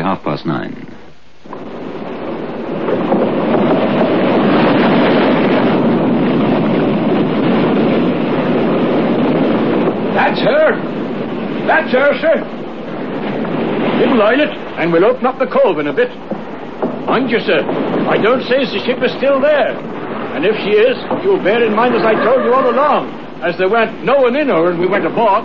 9:30. That's her. That's her, sir. Little islet, and we'll open up the cove in a bit. Mind you, sir, I don't say the ship is still there. And if she is, you'll bear in mind as I told you all along, as there weren't no one in her when we went aboard.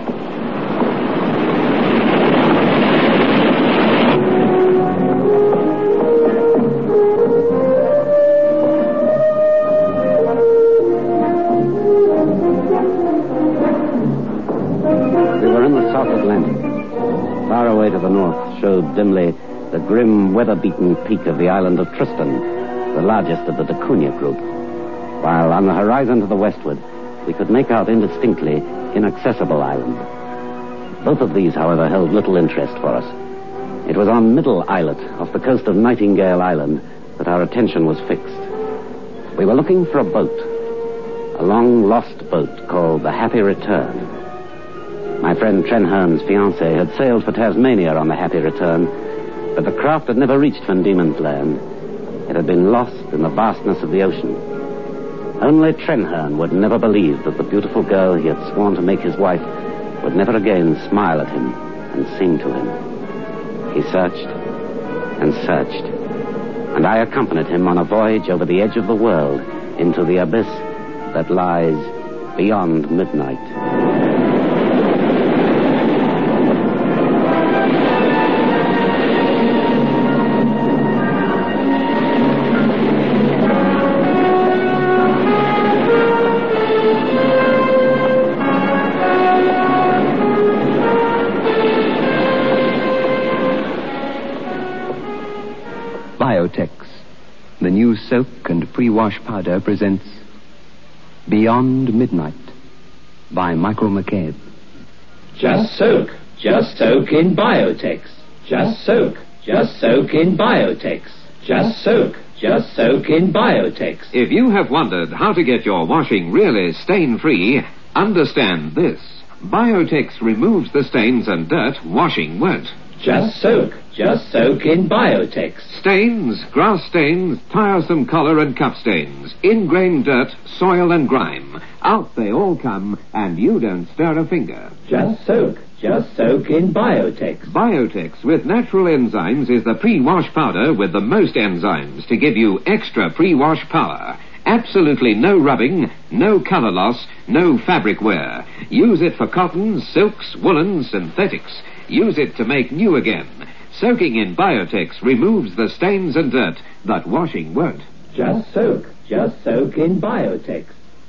We were in the South Atlantic. Far away to the north showed dimly the grim, weather-beaten peak of the island of Tristan, the largest of the Dacunia group, while on the horizon to the westward, we could make out indistinctly Inaccessible Island. Both of these, however, held little interest for us. It was on Middle Islet, off the coast of Nightingale Island, that our attention was fixed. We were looking for a boat, a long-lost boat called the Happy Return. My friend Trenhern's fiancée had sailed for Tasmania on the Happy Return, but the craft had never reached Van Diemen's Land. It had been lost in the vastness of the ocean. Only Trenhern would never believe that the beautiful girl he had sworn to make his wife would never again smile at him and sing to him. He searched and searched, and I accompanied him on a voyage over the edge of the world into the abyss that lies beyond midnight. Biotex, the new soak and pre-wash powder, presents Beyond Midnight by Michael McCabe. Just soak in Biotex. Just soak in Biotex. Just soak in Biotex. If you have wondered how to get your washing really stain-free, understand this. Biotex removes the stains and dirt washing won't. Just soak in Biotex. Stains, grass stains, tiresome collar and cuff stains, ingrained dirt, soil and grime. Out they all come, and you don't stir a finger. Just soak in Biotex. Biotex with natural enzymes is the pre-wash powder with the most enzymes to give you extra pre-wash power. Absolutely no rubbing, no color loss, no fabric wear. Use it for cottons, silks, woolens, synthetics. Use it to make new again. Soaking in Biotex removes the stains and dirt that washing won't. Just soak in Biotex.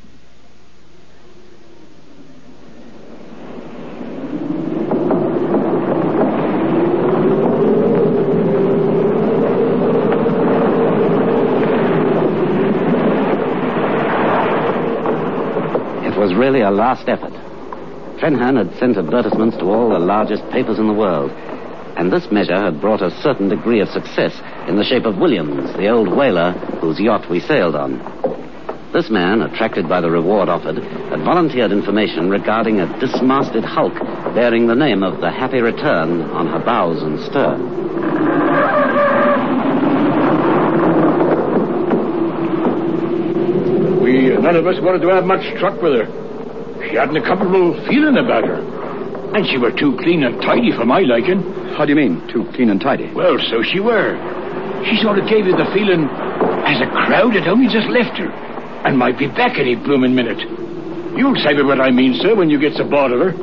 It was really a last effort. Trenhern had sent advertisements to all the largest papers in the world, and this measure had brought a certain degree of success in the shape of Williams, the old whaler whose yacht we sailed on. This man, attracted by the reward offered, had volunteered information regarding a dismasted hulk bearing the name of the Happy Return on her bows and stern. None of us wanted to have much truck with her. She hadn't a comfortable feeling about her. And she were too clean and tidy for my liking. How do you mean, too clean and tidy? Well, so she were. She sort of gave you the feeling as a crowd had only just left her and might be back any blooming minute. You'll say what I mean, sir, when you gets aboard of her.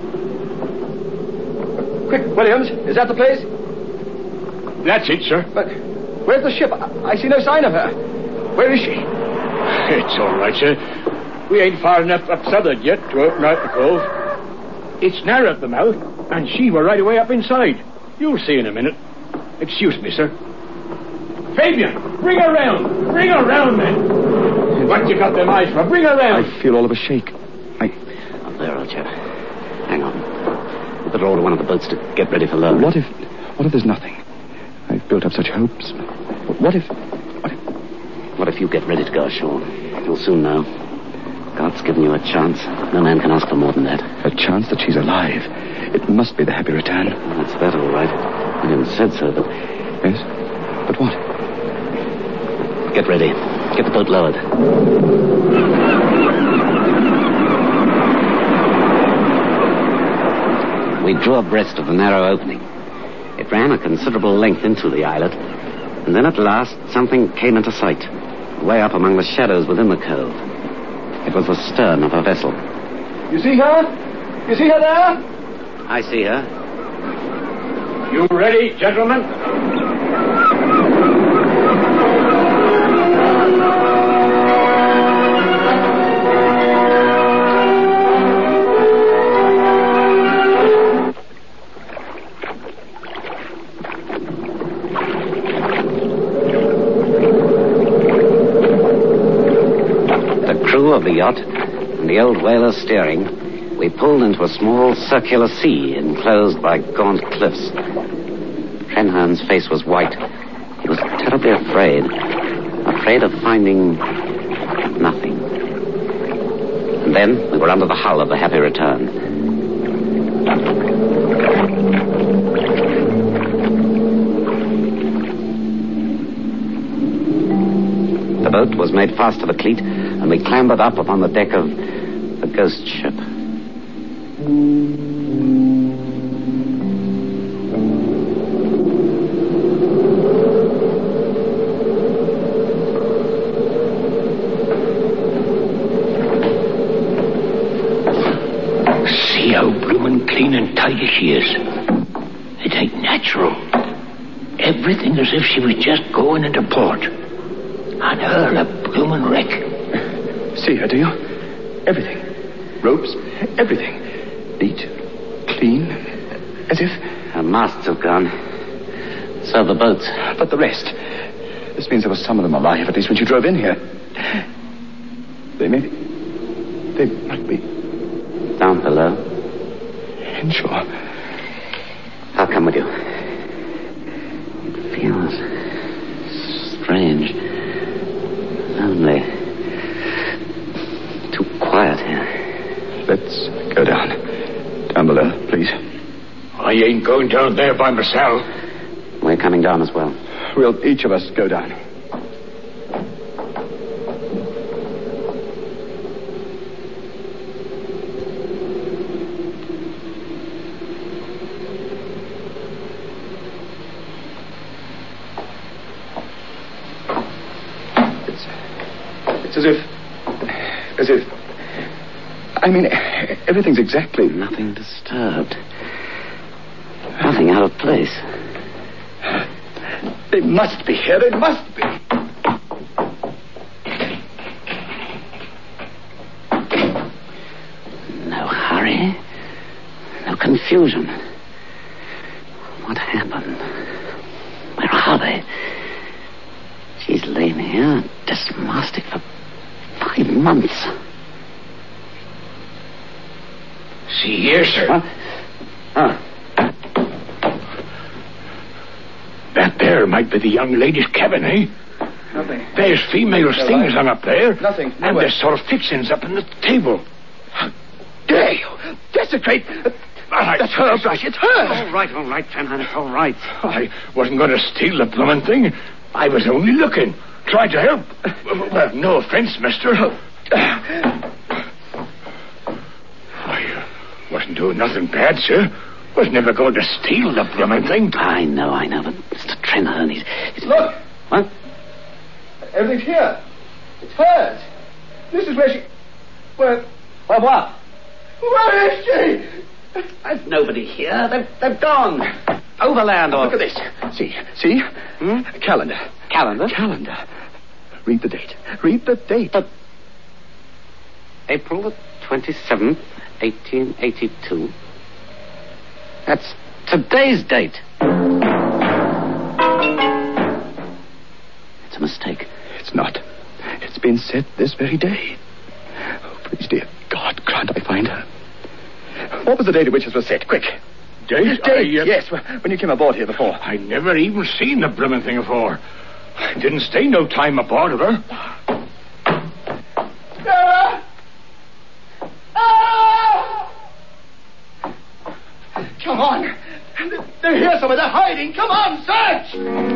Quick, Williams, is that the place? That's it, sir. But where's the ship? I see no sign of her. Where is she? It's all right, sir. We ain't far enough up southward yet to open out the cove. It's narrow at the mouth, and she were right away up inside. You'll see in a minute. Excuse me, sir. Fabian, bring her round. Bring her round, then. What you got them eyes for? Bring her round. I feel all of a shake. Up there, old chap. Hang on. We better order one of the boats to get ready for load. What if there's nothing? I've built up such hopes. What if you get ready to go ashore? You'll soon know. God's given you a chance. No man can ask for more than that. A chance that she's alive. It must be the Happy Return. That's that, all right. William said so, but Yes? But what? Get ready. Get the boat lowered. We drew abreast of the narrow opening. It ran a considerable length into the islet, and then at last something came into sight, way up among the shadows within the cove. It was the stern of a vessel. You see her? You see her there? I see her. You ready, gentlemen? The crew of the yacht and the old whaler steering, we pulled into a small circular sea enclosed by gaunt cliffs. Trenholm's face was white. He was terribly afraid of finding nothing. And then we were under the hull of the Happy Return. The boat was made fast to the cleat, and we clambered up upon the deck of the ghost ship. See how bloomin' clean and tidy she is. It ain't natural. Everything as if she was just going into port. And her a bloomin' wreck. See her, do you? Everything. Ropes, everything. Neat, clean, as if... Her masts have gone. So the boats. But the rest. This means there was some of them alive, at least when she drove in here. They may be... They might be... Down below. Inshore. I'll come with you. It feels strange. Lonely. Too quiet here. Let's go down. Down below, please. I ain't going down there by myself. We're coming down as well. We'll each of us go down. It's as if... I mean, everything's exactly... Nothing disturbed. Nothing out of place. They must be here. They must be. No hurry. No confusion. What happened? Where are they? She's lain here, dismasted for 5 months. See here, sir. Huh? That there might be the young lady's cabin, eh? Nothing. There's female things hung up there. Nothing. And Nowhere. there's sort of fixings up on the table. How dare you? Desecrate. That's her brush. It's hers. All right, Trenholm. It's all right. I wasn't going to steal the bloomin' thing. I was only looking. Tried to help. Well, no offense, mister. I wasn't doing nothing bad, sir. Was never going to steal the bloomin' thing. I know, but Mr. Trenholm, he's... Look. What? Everything's here. It's hers. This is where she... Where what? Where is she? There's nobody here. They've gone. Overland or... Look at this. See? Calendar. Calendar? Read the date. April the 27th, 1882. That's today's date. It's a mistake. It's not. It's been set this very day. Oh, please, dear God, grant I find her. What was the date at which this was set? Quick. Date? Yes, when you came aboard here before. I never even seen the bloomin' thing before. I didn't stay no time aboard of her. Sarah! Ah! Come on. They're here somewhere. They're hiding. Come on, search!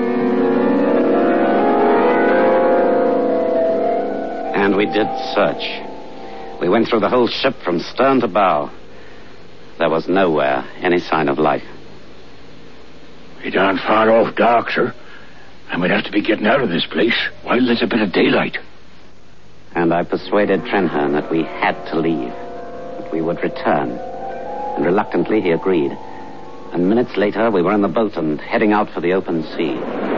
And we did search. We went through the whole ship from stern to bow. There was nowhere any sign of life. We aren't far off dark, sir. And we'd have to be getting out of this place while there's a bit of daylight. And I persuaded Trenherne that we had to leave, that we would return. And reluctantly he agreed. And minutes later we were in the boat and heading out for the open sea.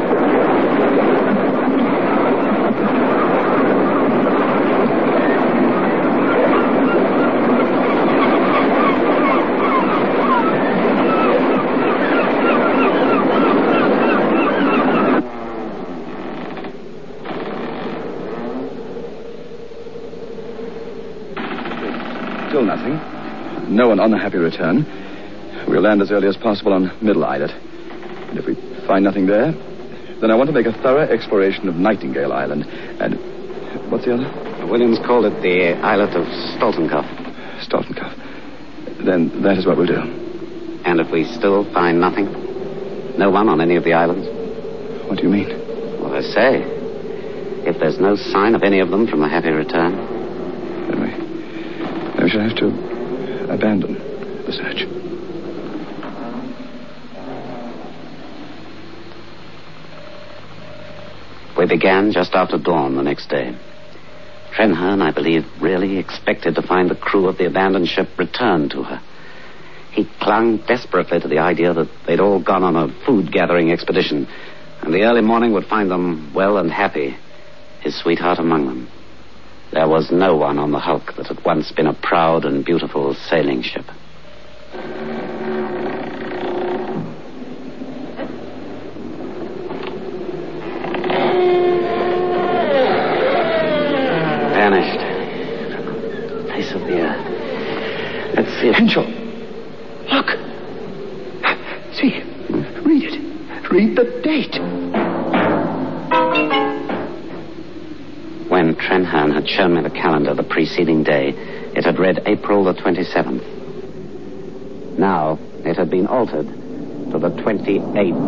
Still nothing. No one on the Happy Return. We'll land as early as possible on Middle Islet. And if we find nothing there, then I want to make a thorough exploration of Nightingale Island. And what's the other? Williams called it the Islet of Stoltenkopf. Stoltenkopf. Then that is what we'll do. And if we still find nothing? No one on any of the islands? What do you mean? What I say. If there's no sign of any of them from the Happy Return, Then we shall have to abandon the search. we began just after dawn the next day. Trenherne, I believe, really expected to find the crew of the abandoned ship returned to her. He clung desperately to the idea that they'd all gone on a food-gathering expedition, and the early morning would find them well and happy, his sweetheart among them. There was no one on the hulk that had once been a proud and beautiful sailing ship. Vanished from the face of the earth. Let's see. Henshaw, look. See, read it. Read the date. When Trenherne had shown me the calendar the preceding day, it had read April the 27th. Now, it had been altered to the 28th.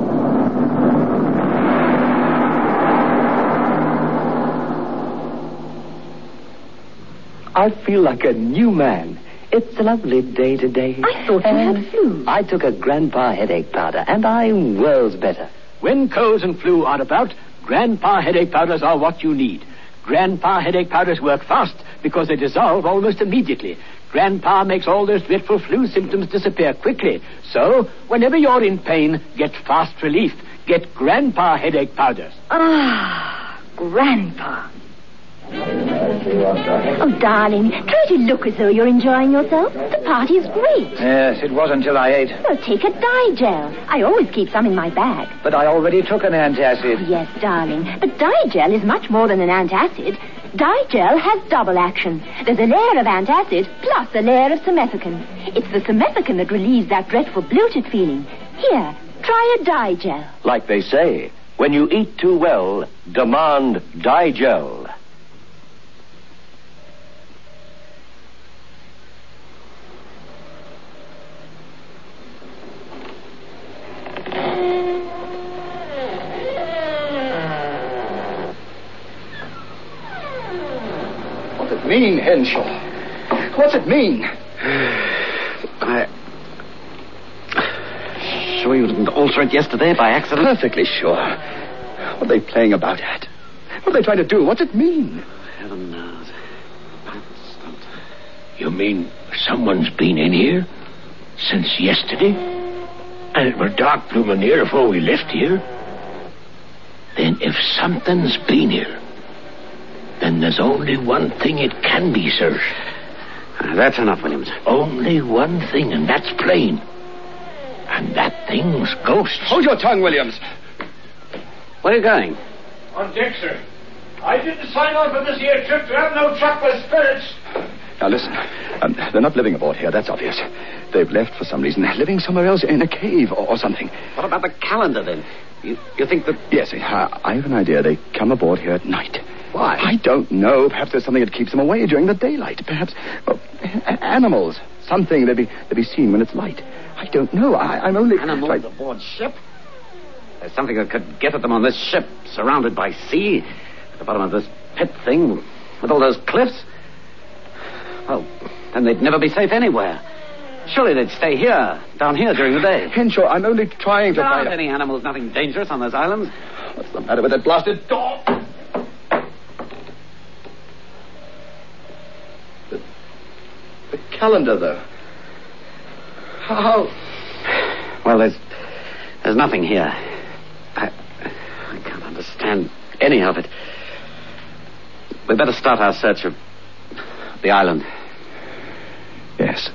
I feel like a new man. It's a lovely day today. I thought you had flu. I took a Grandpa headache powder, and I'm worlds better. When colds and flu are about, Grandpa headache powders are what you need. Grandpa headache powders work fast because they dissolve almost immediately. Grandpa makes all those dreadful flu symptoms disappear quickly. So, whenever you're in pain, get fast relief. Get Grandpa headache powders. Ah, Grandpa. Oh, darling, try to look as though you're enjoying yourself. The party's great. Yes, it was until I ate. Well, take a Digel. I always keep some in my bag. But I already took an antacid. Yes, darling, but Digel is much more than an antacid. Digel has double action. There's a layer of antacid plus a layer of simethicone. It's the simethicone that relieves that dreadful bloated feeling. Here, try a Digel. Like they say, when you eat too well, demand Digel. What's it mean, Henshaw? What's it mean? Sure you didn't alter it yesterday by accident? Perfectly sure. What are they playing about at? What are they trying to do? What's it mean? Heaven knows. You mean someone's been in here since yesterday? And it were dark blooming here before we left here? Then if something's been here, then there's only one thing it can be, sir. That's enough, Williams. Only one thing, and that's plain. And that thing's ghosts. Hold your tongue, Williams. Where are you going? On deck, sir. I didn't sign on for this here trip to have no truck with spirits. Now, listen. They're not living aboard here, that's obvious. They've left for some reason. They're living somewhere else, in a cave or something. What about the calendar, then? You think that... Yes, I have an idea. They come aboard here at night. Why? I don't know. Perhaps there's something that keeps them away during the daylight. Perhaps, well, animals. Something they'd be seen when it's light. I don't know. I'm only... Animals aboard ship? There's something that could get at them on this ship, surrounded by sea, at the bottom of this pit thing, with all those cliffs. Well, then they'd never be safe anywhere. Surely they'd stay here, down here during the day. Henshaw, I'm only trying to There find aren't any animals, nothing dangerous on those islands. What's the matter with that blasted door? The calendar, though. How? Well, there's nothing here. I can't understand any of it. We'd better start our search of the island. Yes.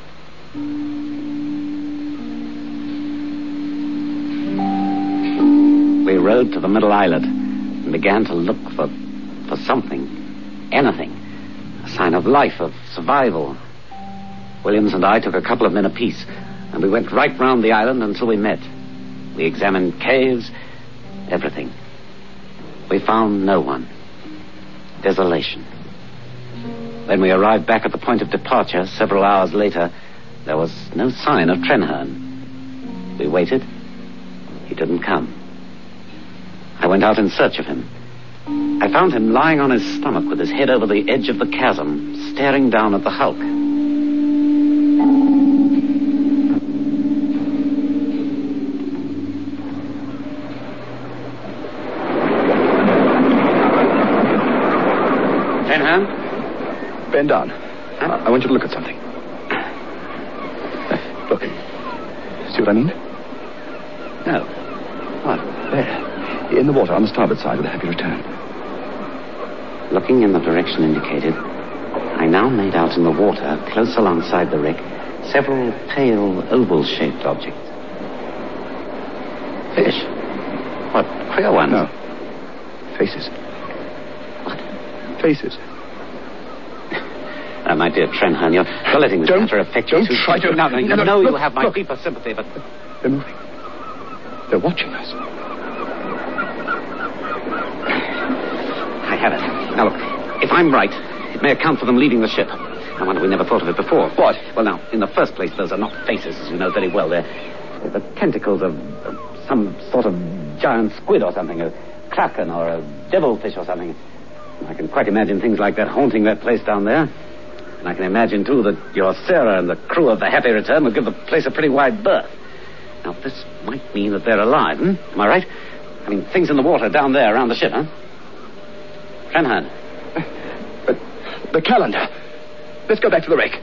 We rowed to the middle islet and began to look for something, anything, a sign of life, of survival. Williams and I took a couple of men apiece, and we went right round the island until we met. We examined caves, everything. We found no one. Desolation. When we arrived back at the point of departure, several hours later, there was no sign of Trenherne. We waited. He didn't come. I went out in search of him. I found him lying on his stomach with his head over the edge of the chasm, staring down at the hulk. Trenherne? Bend down. I want you to look at something. Look. See what I mean? No. What? There. In the water on the starboard side of the Happy Return. Looking in the direction indicated, I now made out in the water, close alongside the wreck, several pale, oval-shaped objects. Fish? What, queer ones? No. Faces. What? Faces. My dear Trenherne, you're letting this matter affect you. Don't try to... No, you know look, you have my look. deepest sympathy, but... They're moving. They're watching us. I have it. Now, look, if I'm right, it may account for them leaving the ship. I wonder we never thought of it before. What? Well, now, in the first place, those are not faces, as you know very well. They're the tentacles of some sort of giant squid or something, a kraken or a devilfish or something. I can quite imagine things like that haunting that place down there. And I can imagine, too, that your Sarah and the crew of the Happy Return would give the place a pretty wide berth. Now, this might mean that they're alive, Am I right? I mean, things in the water down there around the ship, Trenherne. But the calendar. Let's go back to the wreck.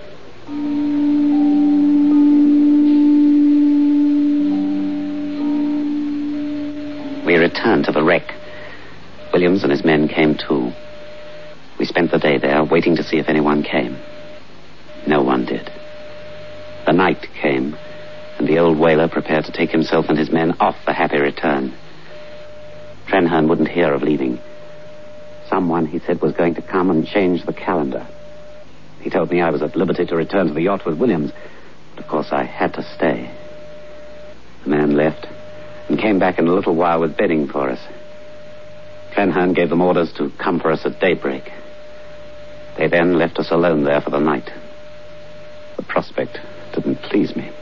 We returned to the wreck. Williams and his men came too. We spent the day there, waiting to see if anyone came. No one did. The night came, and the old whaler prepared to take himself and his men off the Happy Return. Trenherne wouldn't hear of leaving. Someone, he said, was going to come and change the calendar. He told me I was at liberty to return to the yacht with Williams, but of course I had to stay. The man left and came back in a little while with bedding for us. Trenherne gave them orders to come for us at daybreak. They then left us alone there for the night. The prospect didn't please me.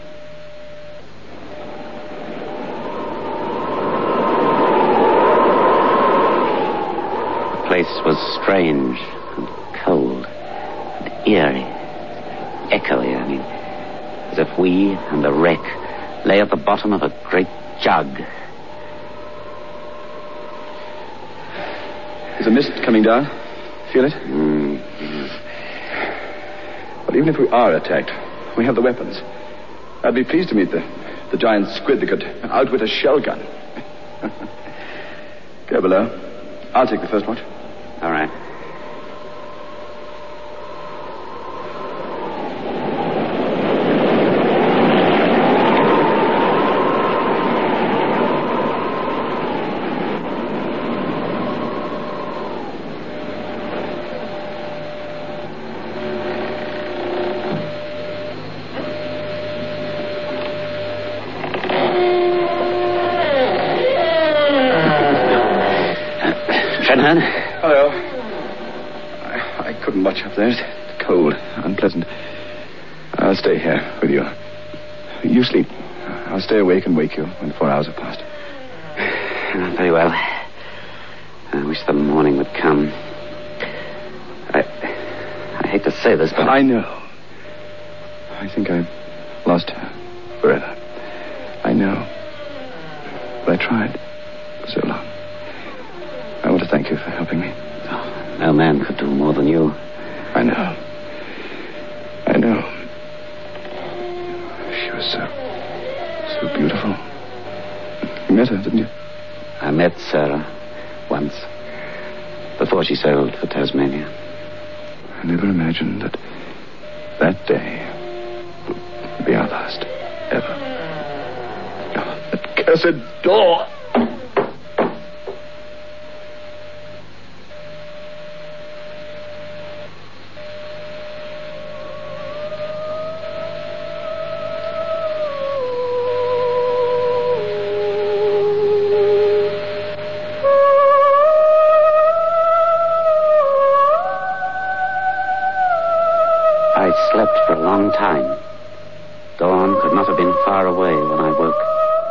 The place was strange and cold and eerie, echoey, as if we and the wreck lay at the bottom of a great jug. There's a mist coming down. Feel it? But even if we are attacked, we have the weapons. I'd be pleased to meet the giant squid that could outwit a shell gun. Go below. I'll take the first watch. All right. Trenherne? Hello. I couldn't watch up there. It's cold, unpleasant. I'll stay here with you. You sleep I'll stay awake and wake you when 4 hours have passed. Very well. I wish the morning would come. I hate to say this, but... I know. I think I've lost her forever. I know. But I tried for so long. I want to thank you for helping me. Oh, no man could do more than you. I know. I know. She was so beautiful. You met her, didn't you? I met Sarah once, before she sailed for Tasmania. I never imagined that day would be our last ever. Oh, that cursed door! I slept for a long time. Dawn could not have been far away when I woke.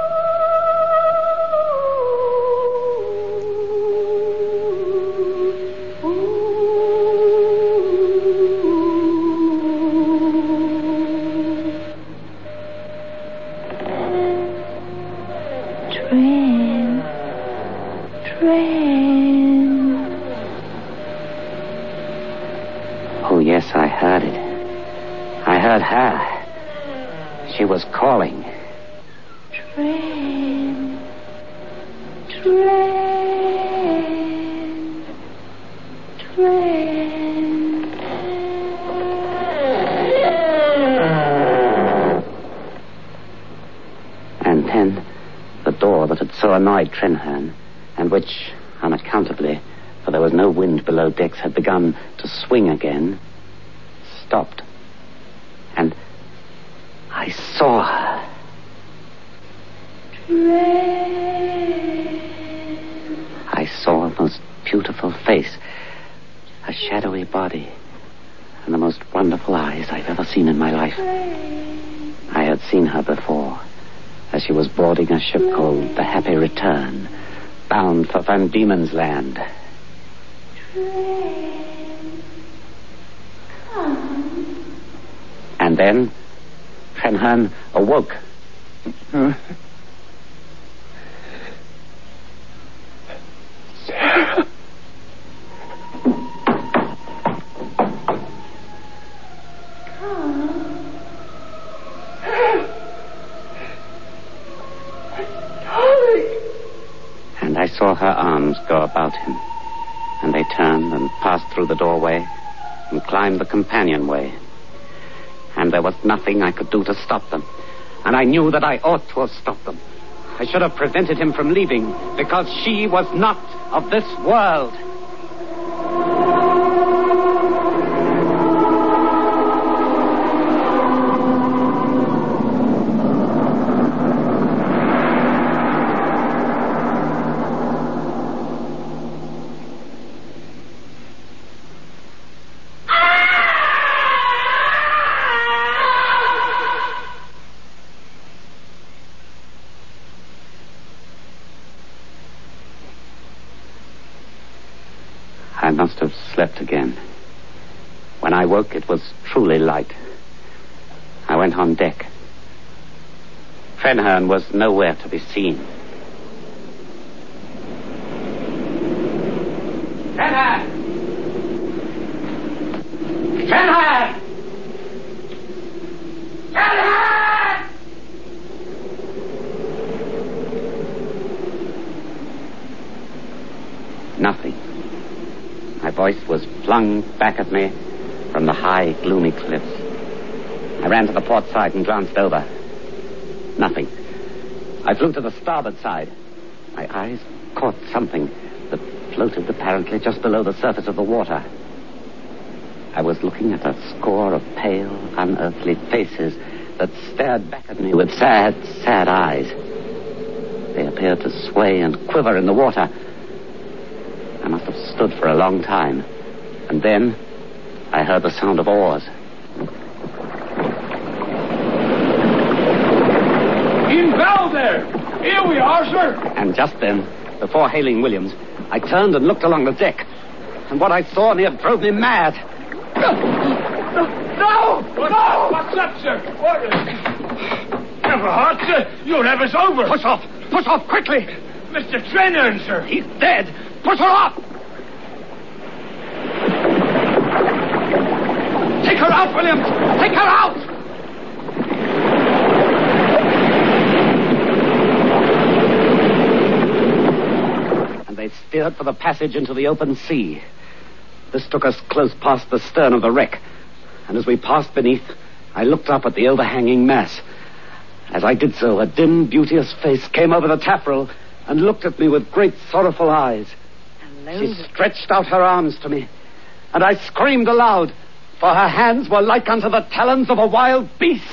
Train. Oh, yes, I heard it. I heard her. She was calling. Train. And then the door that had so annoyed Trenherne, and which, unaccountably, for there was no wind below decks, had begun to swing again, stopped. And I saw her. I saw a most beautiful face, a shadowy body, and the most wonderful eyes I've ever seen in my life. I had seen her before, as she was boarding a ship called the Happy Return, bound for Van Diemen's Land. And then Trenherne awoke. Sarah. And I saw her arms go about him, and they turned and passed through the doorway and climbed the companionway. And there was nothing I could do to stop them. And I knew that I ought to have stopped them. I should have prevented him from leaving, because she was not of this world. I must have slept again. When I woke, it was truly light. I went on deck. Trenherne was nowhere to be seen. Trenherne! Trenherne! Trenherne! Nothing. My voice was flung back at me from the high, gloomy cliffs. I ran to the port side and glanced over. Nothing. I flew to the starboard side. My eyes caught something that floated apparently just below the surface of the water. I was looking at a score of pale, unearthly faces that stared back at me with sad, sad eyes. They appeared to sway and quiver in the water. I must have stood for a long time. And then I heard the sound of oars. In there! Here we are, sir! And just then, before hailing Williams, I turned and looked along the deck. And what I saw near drove me mad. No! What's that, sir? What is... Never heart, sir. You'll have us over. Push off! Push off quickly! Mr. Trennan, sir. He's dead! Push her off! Take her out, Williams! Take her out! And they steered for the passage into the open sea. This took us close past the stern of the wreck. And as we passed beneath, I looked up at the overhanging mass. As I did so, a dim, beauteous face came over the taffrail and looked at me with great, sorrowful eyes. Hello. She stretched out her arms to me, and I screamed aloud, for her hands were like unto the talons of a wild beast.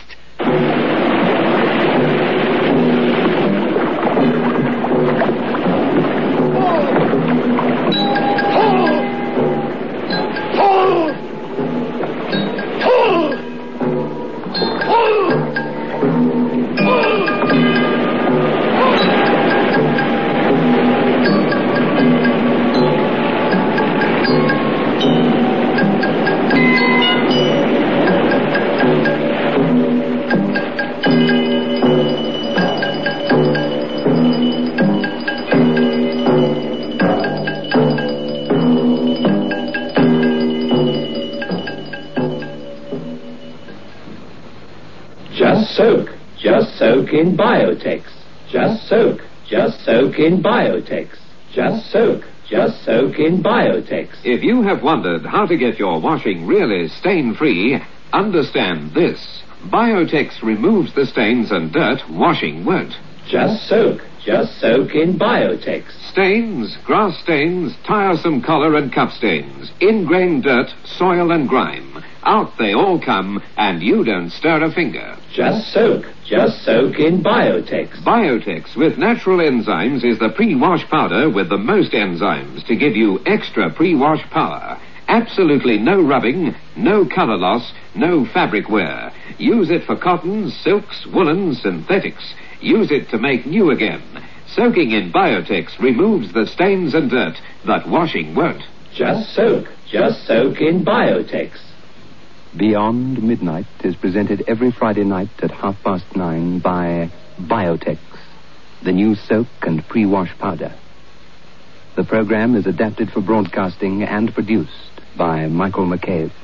Just soak in Biotex. Just soak in Biotex. Just soak in Biotex. If you have wondered how to get your washing really stain-free, understand this. Biotex removes the stains and dirt washing won't. Just soak in Biotex. Stains, grass stains, tiresome collar and cup stains, ingrained dirt, soil and grime. Out they all come, and you don't stir a finger. Just soak in Biotex. Biotex with natural enzymes is the pre-wash powder with the most enzymes to give you extra pre-wash power. Absolutely no rubbing, no color loss, no fabric wear. Use it for cottons, silks, woolens, synthetics. Use it to make new again. Soaking in Biotex removes the stains and dirt that washing won't. Just soak in Biotex. Beyond Midnight is presented every Friday night at 9:30 by Biotex, the new soak and pre-wash powder. The program is adapted for broadcasting and produced by Michael McCabe.